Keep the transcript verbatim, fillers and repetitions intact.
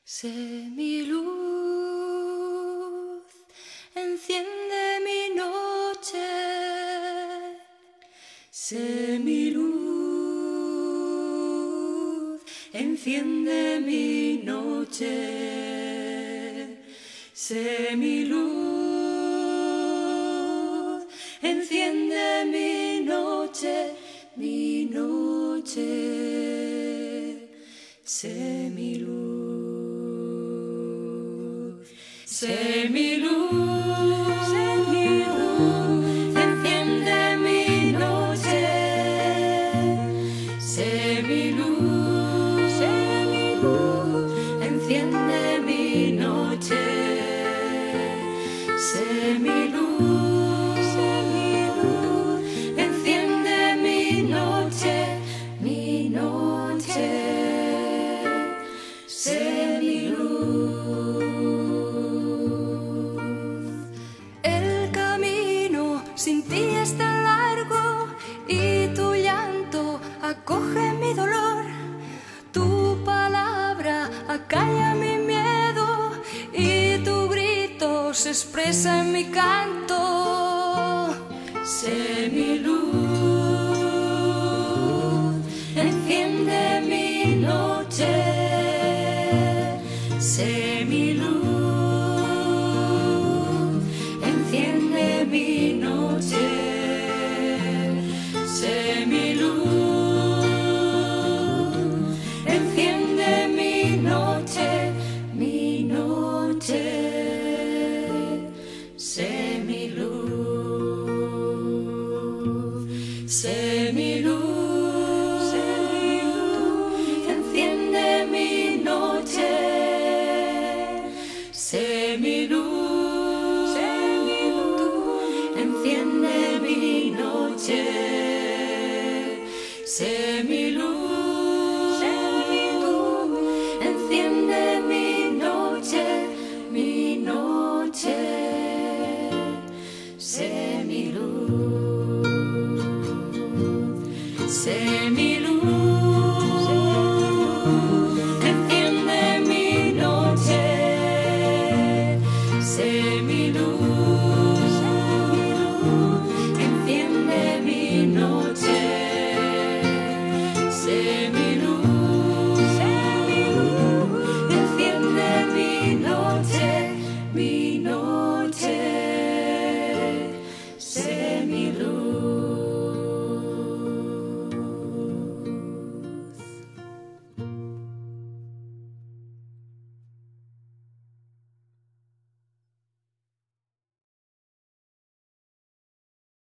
Sé mi luz, enciende mi noche. Sé mi luz, enciende mi noche. Sé mi luz, enciende mi noche, mi noche. Sé mi luz, sé mi luz, sé mi luz, enciende mi noche. Sé mi luz, sé mi luz, enciende mi noche. Sé mi luz, sé mi luz, enciende mi noche, mi noche. Sé mi luz. El camino sin ti es tan largo y tu llanto acoge mi dolor. Tu palabra acalla mi miedo y tu grito se expresa en mi canto. Sé mi luz, enciende mi noche. Sé